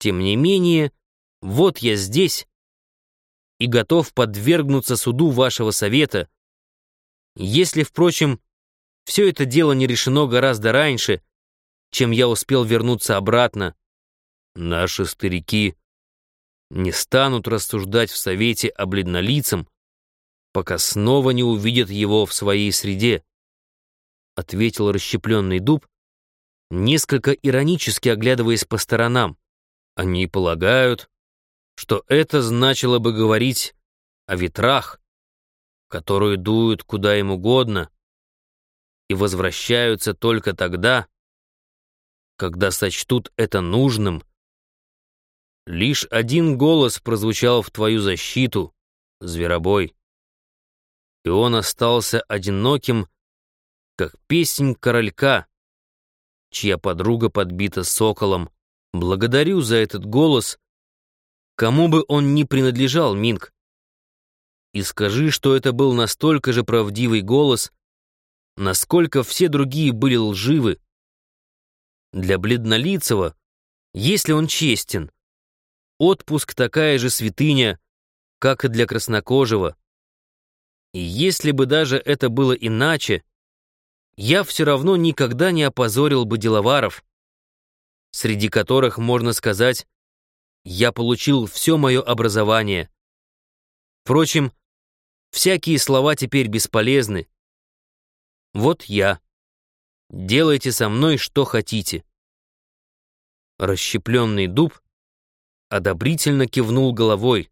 Тем не менее, вот я здесь и готов подвергнуться суду вашего совета. Если, впрочем, все это дело не решено гораздо раньше, чем я успел вернуться обратно, наши старики не станут рассуждать в совете о бледнолицем, пока снова не увидят его в своей среде, ответил расщепленный дуб, несколько иронически оглядываясь по сторонам. Они полагают, что это значило бы говорить о ветрах, которые дуют куда им угодно и возвращаются только тогда, когда сочтут это нужным. Лишь один голос прозвучал в твою защиту, зверобой, и он остался одиноким, как песнь королька, чья подруга подбита соколом. Благодарю за этот голос, кому бы он ни принадлежал, Минг. И скажи, что это был настолько же правдивый голос, насколько все другие были лживы. Для бледнолицего, если он честен, отпуск такая же святыня, как и для краснокожего. И если бы даже это было иначе, я все равно никогда не опозорил бы деловаров, среди которых, можно сказать, я получил все мое образование. Впрочем, всякие слова теперь бесполезны. Вот я. Делайте со мной что хотите. Расщепленный дуб одобрительно кивнул головой,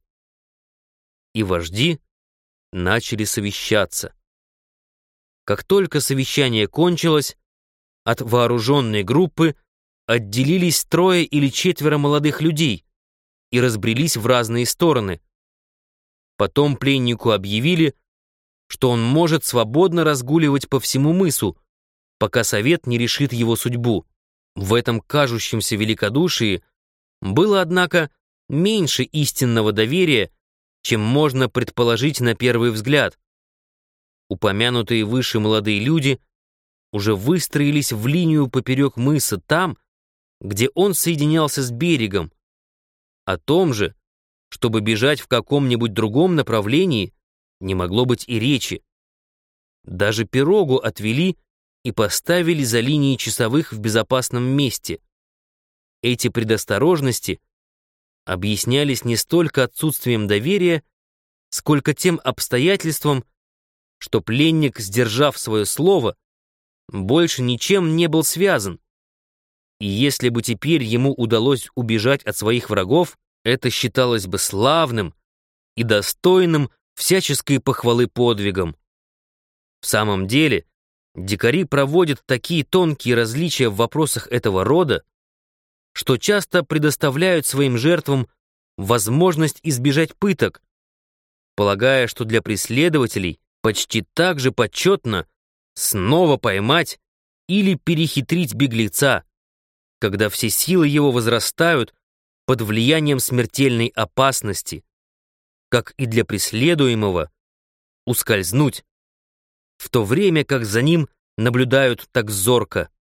и вожди начали совещаться. Как только совещание кончилось, от вооруженной группы отделились 3 или 4 молодых людей и разбрелись в разные стороны. Потом пленнику объявили, что он может свободно разгуливать по всему мысу, пока совет не решит его судьбу. В этом кажущемся великодушии было, однако, меньше истинного доверия, чем можно предположить на первый взгляд. Упомянутые выше молодые люди уже выстроились в линию поперек мыса там, где он соединялся с берегом. О том же, чтобы бежать в каком-нибудь другом направлении, не могло быть и речи. Даже пирогу отвели и поставили за линией часовых в безопасном месте. Эти предосторожности объяснялись не столько отсутствием доверия, сколько тем обстоятельством, что пленник, сдержав свое слово, больше ничем не был связан. И если бы теперь ему удалось убежать от своих врагов, это считалось бы славным и достойным всяческой похвалы подвигом. В самом деле, дикари проводят такие тонкие различия в вопросах этого рода, что часто предоставляют своим жертвам возможность избежать пыток, полагая, что для преследователей почти так же почетно снова поймать или перехитрить беглеца, когда все силы его возрастают под влиянием смертельной опасности, как и для преследуемого ускользнуть, в то время как за ним наблюдают так зорко.